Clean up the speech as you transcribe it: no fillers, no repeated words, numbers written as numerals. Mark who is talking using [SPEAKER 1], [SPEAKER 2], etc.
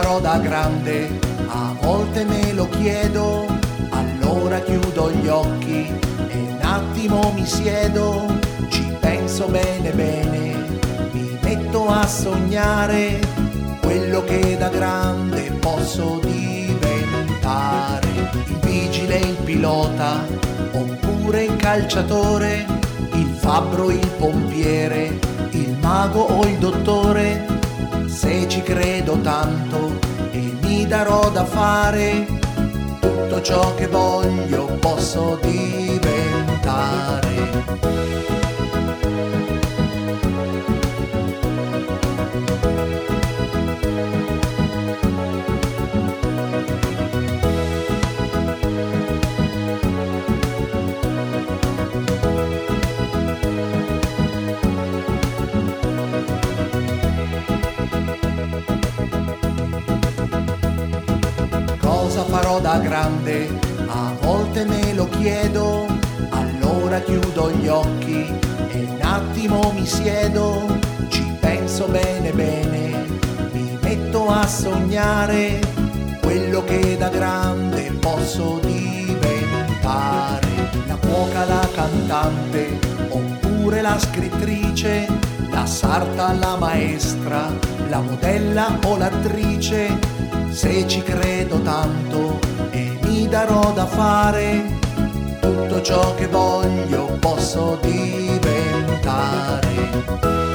[SPEAKER 1] farò da grande, a volte me lo chiedo, allora chiudo gli occhi e un attimo mi siedo, ci penso bene bene, mi metto a sognare quello che da grande posso diventare. Il vigile, il pilota, oppure il calciatore, il fabbro, il pompiere, il mago o il dottore. Se ci credo tanto e mi darò da fare, tutto ciò che voglio posso diventare. Cosa farò da grande? A volte me lo chiedo, allora chiudo gli occhi e un attimo mi siedo, ci penso bene bene, mi metto a sognare quello che da grande posso diventare. La cuoca, la cantante, oppure la scrittrice, la sarta, la maestra, la modella o l'attrice. Se ci credo tanto e mi darò da fare, tutto ciò che voglio posso diventare.